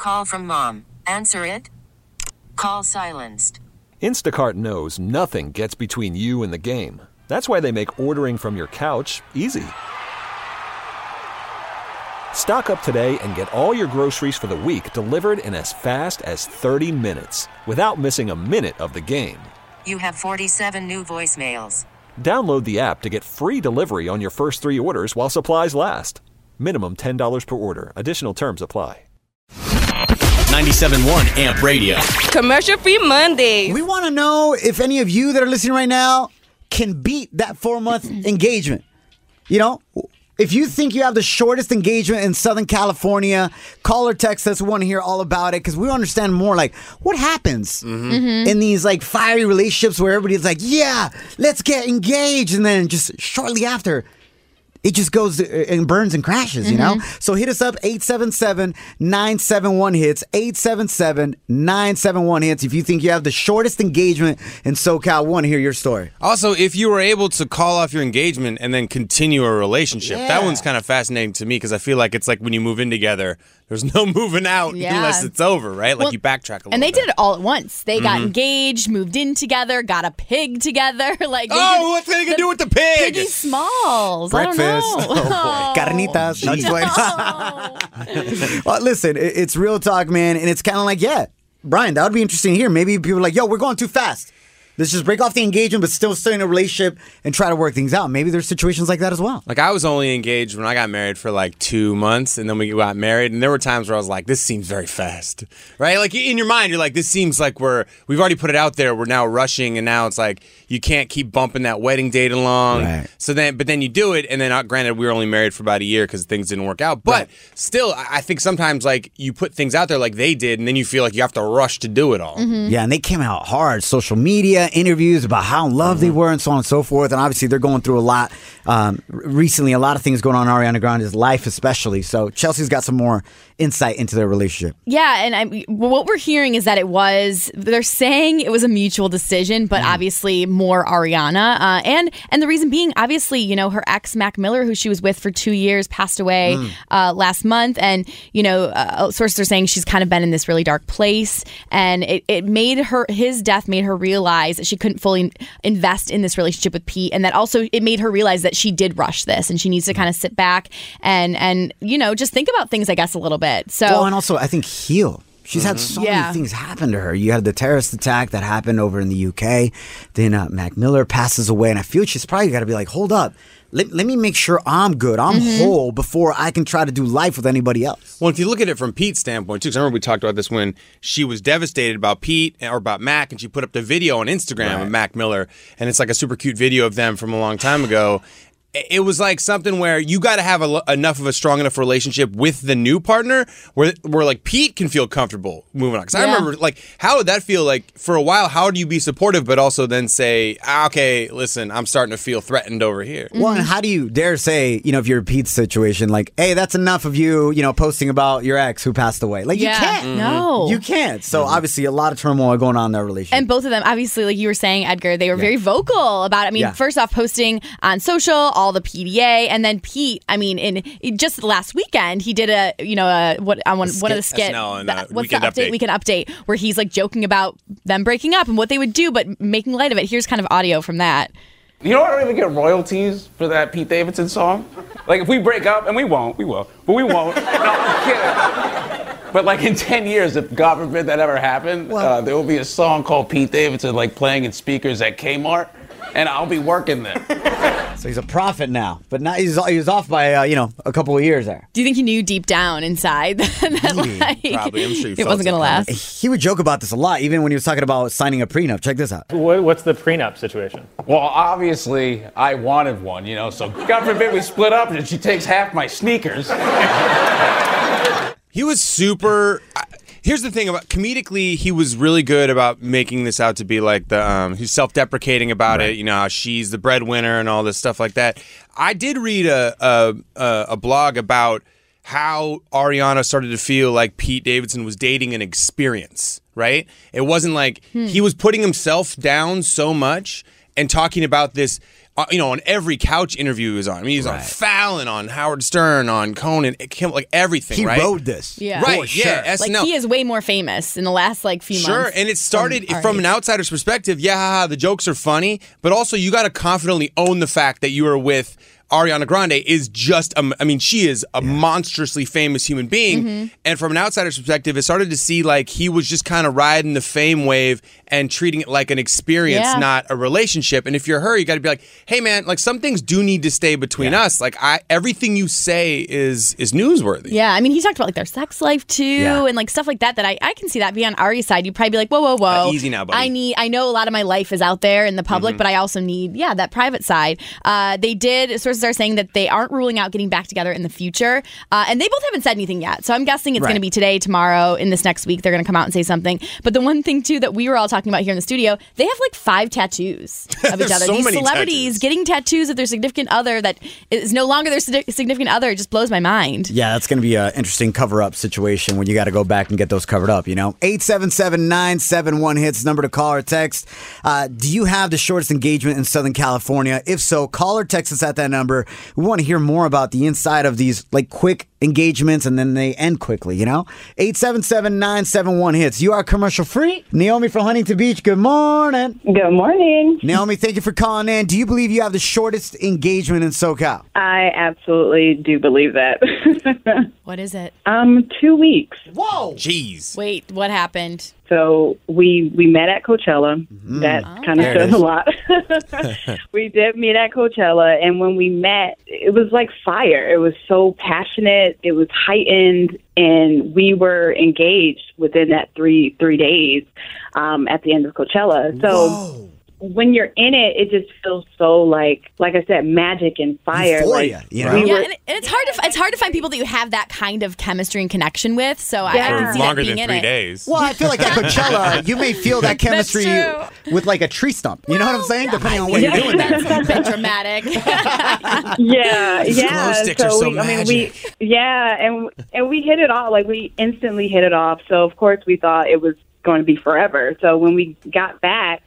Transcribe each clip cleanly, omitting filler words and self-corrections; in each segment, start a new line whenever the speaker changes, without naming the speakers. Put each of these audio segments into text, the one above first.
call from mom. Answer it. Call silenced.
Instacart knows nothing gets between you and the game. That's why they make ordering from your couch easy. Stock up today and get all your groceries for the week delivered in as fast as 30 minutes without missing a minute of the game.
You have 47 new voicemails.
Download the app to get free delivery on your first 3 orders while supplies last. Minimum $10 per order. Additional terms apply.
97.1 AMP Radio.
Commercial-free Monday.
We want to know if any of you that are listening right now can beat that 4-month engagement. You know, if you think you have the shortest engagement in Southern California, call or text us. We want to hear all about it because we understand more like what happens in these like fiery relationships where everybody's like, yeah, let's get engaged. And then just shortly after, it just goes and burns and crashes, you know? So hit us up, 877-971-HITS, 877-971-HITS. If you think you have the shortest engagement in SoCal, we want to hear your story.
Also, if you were able to call off your engagement and then continue a relationship, that one's kind of fascinating to me because I feel like it's like when you move in together, there's no moving out unless it's over, right? Like you backtrack a little
And they
bit.
did it all at once. They got engaged, moved in together, got a pig together. Like,
what's they gonna do with the pig?
Piggy Smalls.
Breakfast.
I don't know.
Oh, boy. Carnitas. No, just playing. Well, listen, it's real talk, man. And it's kind of like, yeah, Brian, that would be interesting to hear. Maybe people are like, yo, we're going too fast. Let's just break off the engagement, but still stay in a relationship and try to work things out. Maybe there's situations like that as well.
Like, I was only engaged when I got married for like 2 months, and then we got married, and there were times where I was like, this seems very fast, right? Like, in your mind, you're like, this seems like we've already put it out there, we're now rushing, and now it's like, you can't keep bumping that wedding date along.
Right.
But then you do it, and then granted, we were only married for about a year because things didn't work out, but still, I think sometimes, like, you put things out there like they did, and then you feel like you have to rush to do it all.
Yeah, and they came out hard. Social media, interviews about how in love they were and so on and so forth. And obviously they're going through a lot recently, a lot of things going on in Ariana Grande's life especially. So Chelsea's got some more insight into their relationship.
Yeah, and what we're hearing is that they're saying it was a mutual decision, but obviously more Ariana. And the reason being, obviously, you know, her ex, Mac Miller, who she was with for 2 years, passed away last month. And, you know, sources are saying she's kind of been in this really dark place. And his death made her realize that she couldn't fully invest in this relationship with Pete. And that also it made her realize that she did rush this and she needs to kind of sit back and you know, just think about things, I guess, a little bit. So,
well, and also I think heal. She's had so many things happen to her. You had the terrorist attack that happened over in the UK. Then Mac Miller passes away, and I feel she's probably got to be like, hold up. Let me make sure I'm good. I'm whole before I can try to do life with anybody else.
Well, if you look at it from Pete's standpoint, too, because I remember we talked about this when she was devastated about Pete or about Mac, and she put up the video on Instagram of Mac Miller, and it's like a super cute video of them from a long time ago. It was like something where you got to have enough of a strong enough relationship with the new partner where like Pete can feel comfortable moving on. Because I remember, like, how would that feel like for a while? How do you be supportive but also then say, okay, listen, I'm starting to feel threatened over here?
Well, and how do you dare say, you know, if you're in Pete's situation, like, hey, that's enough of you, you know, posting about your ex who passed away. Like, you can't.
No.
You can't. So obviously a lot of turmoil going on in their relationship.
And both of them, obviously, like you were saying, Edgar, they were very vocal about it. I mean, first off, posting on social, all the PDA, and then Pete, I mean, in just last weekend, he did one of the skit. What's the update? Weekend Update, where he's like joking about them breaking up and what they would do, but making light of it. Here's kind of audio from that.
You don't even get royalties for that Pete Davidson song. Like, if we break up, and we will, but we won't. No, I'm kidding. But like in 10 years, if God forbid that ever happened, there will be a song called Pete Davidson like playing in speakers at Kmart, and I'll be working there.
So he's a prophet now, but now he's off by a couple of years there.
Do you think he knew deep down inside that like,
probably, I'm sure
it wasn't going to last?
He would joke about this a lot, even when he was talking about signing a prenup. Check this out.
What's the prenup situation?
Well, obviously, I wanted one, so God forbid we split up and she takes half my sneakers.
He was super... Here's the thing about comedically, he was really good about making this out to be like he's self-deprecating about it. You know, how she's the breadwinner and all this stuff like that. I did read a blog about how Ariana started to feel like Pete Davidson was dating an experience, right? It wasn't like he was putting himself down so much and talking about this on every couch interview he was on. I mean, he was on Fallon, on Howard Stern, on Conan, like everything,
He
right?
rode this.
Yeah.
Right,
For
yeah,
sure.
SNL.
Like he is way more famous in the last few
Sure,
months.
and it started
our
from
age.
an outsider's perspective. Yeah, haha, the jokes are funny, but also you got to confidently own the fact that you are with Ariana Grande is just, she is a monstrously famous human being.
Mm-hmm.
And from an outsider's perspective, it started to see like he was just kind of riding the fame wave and treating it like an experience,
Yeah.
not a relationship. And if you're her, you got to be like, hey man, like some things do need to stay between us. Like everything you say is newsworthy.
Yeah, I mean, he talked about like their sex life too, and like stuff like that. That I can see that be on Ari's side. You'd probably be like, whoa,
Easy now, buddy.
I know a lot of my life is out there in the public, but I also need that private side. Sources are saying that they aren't ruling out getting back together in the future, and they both haven't said anything yet. So I'm guessing it's going to be today, tomorrow, in this next week. They're going to come out and say something. But the one thing too that we were all talking about here in the studio, they have like 5 tattoos of each other.
So
These
many
celebrities
tattoos.
getting tattoos of their significant other that is no longer their significant other. It just blows my mind.
Yeah, that's going to be an interesting cover-up situation when you got to go back and get those covered up, 877-971-HITS, number to call or text. Do you have the shortest engagement in Southern California? If so, call or text us at that number. We want to hear more about the inside of these like quick engagements and then they end quickly, 877-971-HITS. You are commercial free. Naomi from Huntington Beach, good morning.
Good morning.
Naomi, thank you for calling in. Do you believe you have the shortest engagement in SoCal?
I absolutely do believe that.
What is it?
2 weeks.
Whoa!
Jeez.
Wait, what happened?
So we met at Coachella. That kind of
There it
says
is.
a lot. We did meet at Coachella, and when we met, it was like fire. It was so passionate. It was heightened, and we were engaged within that three days at the end of Coachella. So when you're in it, it just feels so like I said, magic and fire.
Euphoria,
like,
you know?
we
Yeah,
were-
and it's hard to find people that you have that kind of chemistry and connection with. So I
Yeah.
can
For
see
longer
that being
than
in
3
it.
days.
Well, I feel like at Coachella, you may feel that chemistry
true.
with like a tree stump. You know what I'm saying? Depending on what you're doing there.
That's a bit dramatic.
Yeah.
glow sticks are so magic.
And we hit it off. Like we instantly hit it off. So of course we thought it was going to be forever. So when we got back,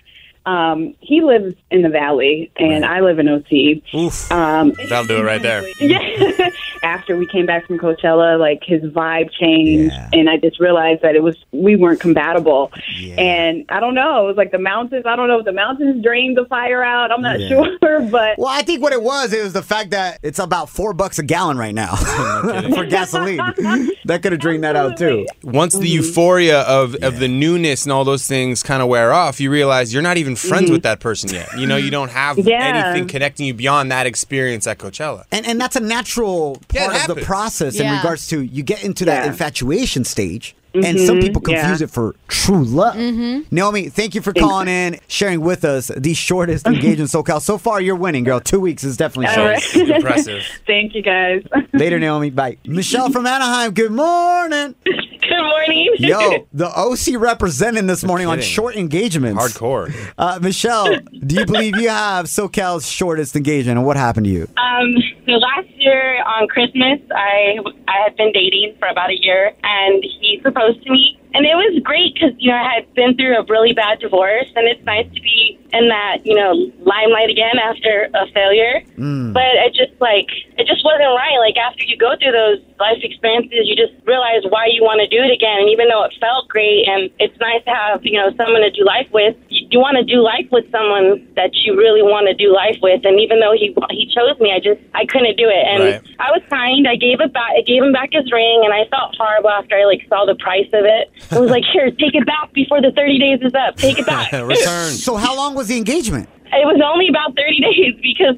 he lives in the Valley and I live in OC.
Oof. That'll do it right there.
Yeah. After we came back from Coachella, like his vibe changed, and I just realized that we weren't compatible. And I don't know, it was like the mountains. I don't know if the mountains drained the fire out. I'm not sure, but
Well, I think what it was the fact that it's about $4 a gallon right now for gasoline. That could have drained that out too.
Once the euphoria of the newness and all those things kind of wear off, you realize you're not even friends with that person yet. You don't have anything connecting you beyond that experience at Coachella.
And that's a natural part of the
happens.
process in
Yeah.
regards to you get into that
Yeah.
infatuation stage. And some people confuse it for true love. Naomi, thank you for calling in, sharing with us the shortest engagement in SoCal. So far, you're winning, girl. 2 weeks is definitely
All
short.
right.
Impressive.
Thank you guys.
Later, Naomi. Bye. Michelle from Anaheim, good morning.
Good morning.
Yo, the OC representing this morning on
kidding.
short engagements.
Hardcore.
Michelle, do you believe you have SoCal's shortest engagement, and what happened to you?
So last year on Christmas, I had been dating for about a year, and he proposed to me. And it was great because, I had been through a really bad divorce, and it's nice to be in that, limelight again after a failure. But it just wasn't right. Like, after you go through those life experiences, you just realize why you want to do it again. And even though it felt great, and it's nice to have, someone to do life with, you want to do life with someone that you really want to do life with. And even though he chose me, I couldn't do it. And
Right.
I was kind. I gave him back his ring, and I felt horrible after I saw the price of it. I was like, here, take it back before the 30 days is up. Take it back.
Return.
So how long was the engagement?
It was only about 30 days because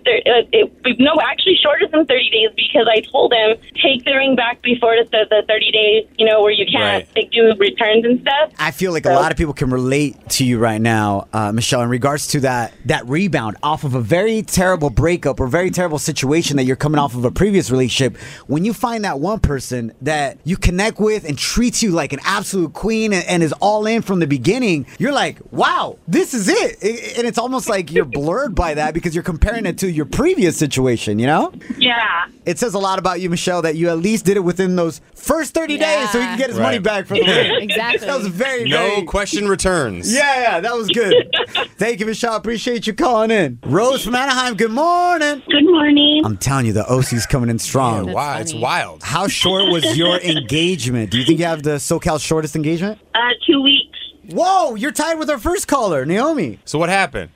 actually shorter than 30 days because I told him take the ring back before the 30 days, where you can't do returns and stuff.
I feel like a lot of people can relate to you right now, Michelle, in regards to that rebound off of a very terrible breakup or very terrible situation that you're coming off of a previous relationship. When you find that one person that you connect with and treats you like an absolute queen and is all in from the beginning, you're like, wow, this is it. And it's almost like you're of blurred by that because you're comparing it to your previous situation, you know?
Yeah.
It says a lot about you, Michelle, that you at least did it within those first 30 days so he can get his money back for the win.
Exactly.
That was very,
No question returns.
Yeah, that was good. Thank you, Michelle. Appreciate you calling in. Rose from Anaheim, good morning.
Good morning.
I'm telling you, the OC's coming in strong.
Wow, it's wild.
How short was your engagement? Do you think you have the SoCal shortest engagement?
2 weeks.
Whoa, you're tied with our first caller, Naomi.
So what happened?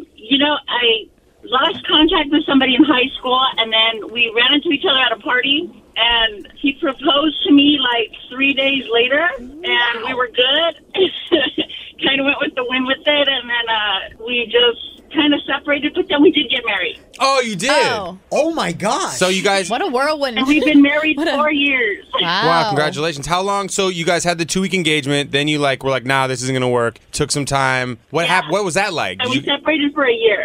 I lost contact with somebody in high school, and then we ran into each other at a party, and he proposed to me like 3 days later, and we were good. Kind of went with the wind with it, and then we just kind of separated, but then we did get married.
Oh, you did?
Oh my gosh.
So you guys...
What a whirlwind.
And we've been married 4 years.
Wow, congratulations. How long? So you guys had the 2-week engagement, then you were like, nah, this isn't going to work. Took some time. What happened? What was that like?
And we separated for a year.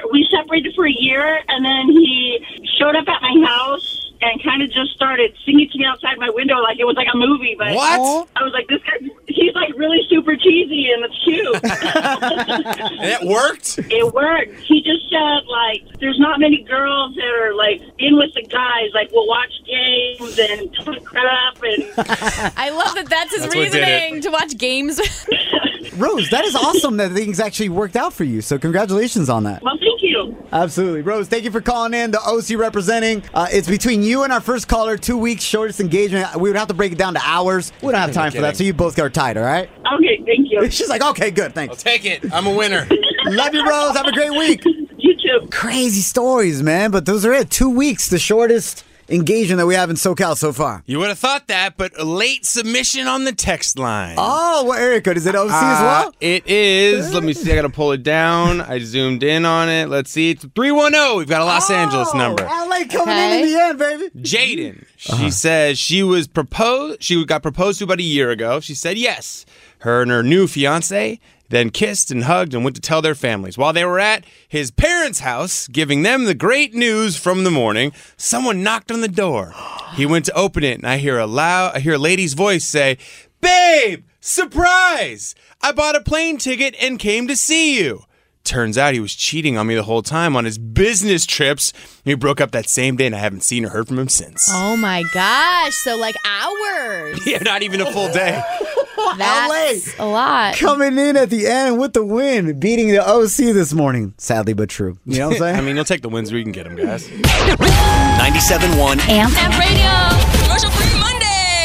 And then he showed up at my house and kind of just started singing to me outside my window like it was like a movie. But
What?
I was like, this guy, he's like really super cheesy and it's cute.
And it worked?
It worked. He just said, like, there's not many girls that are, like, in with the guys. Like, we'll watch games and talk crap. And
I love that that's his reasoning, to watch games.
Rose, that is awesome that things actually worked out for you. So congratulations on that.
Well, thank you.
Absolutely. Rose, thank you for calling in. The OC representing. It's between you and our first caller, 2 weeks, shortest engagement. We would have to break it down to hours. We don't have time for that, so you both are tied, all right?
Okay, thank you.
She's like, okay, good, thanks.
I'll take it. I'm a winner.
Love you, Rose. Have a great week.
You too.
Crazy stories, man. But those are it. 2 weeks, the shortest engagement that we have in SoCal so far.
You would have thought that, but a late submission on the text line.
Oh, what area code? Is it OC as well?
It is. Let me see. I got to pull it down. I zoomed in on it. Let's see. It's 310. We've got a Los Angeles number.
LA coming in the end, baby.
Jaden. She says she was proposed. She got proposed to about a year ago. She said yes. Her and her new fiance then kissed and hugged and went to tell their families. While they were at his parents' house, giving them the great news from the morning, someone knocked on the door. He went to open it, and I hear a lady's voice say, "Babe, surprise! I bought a plane ticket and came to see you." Turns out he was cheating on me the whole time on his business trips. We broke up that same day, and I haven't seen or heard from him since.
Oh my gosh. So like hours.
Yeah, not even a full day.
That's a lot.
Coming in at the end with the win, beating the OC this morning. Sadly but true. You know what I'm saying?
I mean, you'll take the wins where you can get them, guys.
97.1
Amp Radio. Commercial-free Mondays.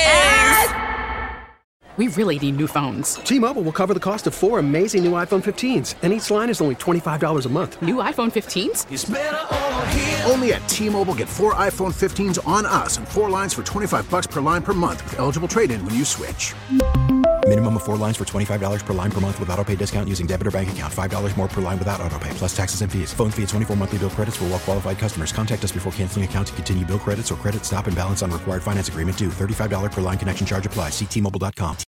We really need new phones.
T-Mobile will cover the cost of 4 amazing new iPhone 15s, and each line is only $25 a month.
New iPhone 15s?
It's better over here. Only at T-Mobile, get 4 iPhone 15s on us and 4 lines for $25 per line per month with eligible trade-in when you switch.
Minimum of 4 lines for $25 per line per month with autopay discount using debit or bank account. $5 more per line without autopay, plus taxes and fees. Phone fee at 24 monthly bill credits for well-qualified customers. Contact us before canceling account to continue bill credits or credit stop and balance on required finance agreement due. $35 per line connection charge applies. See T-Mobile.com.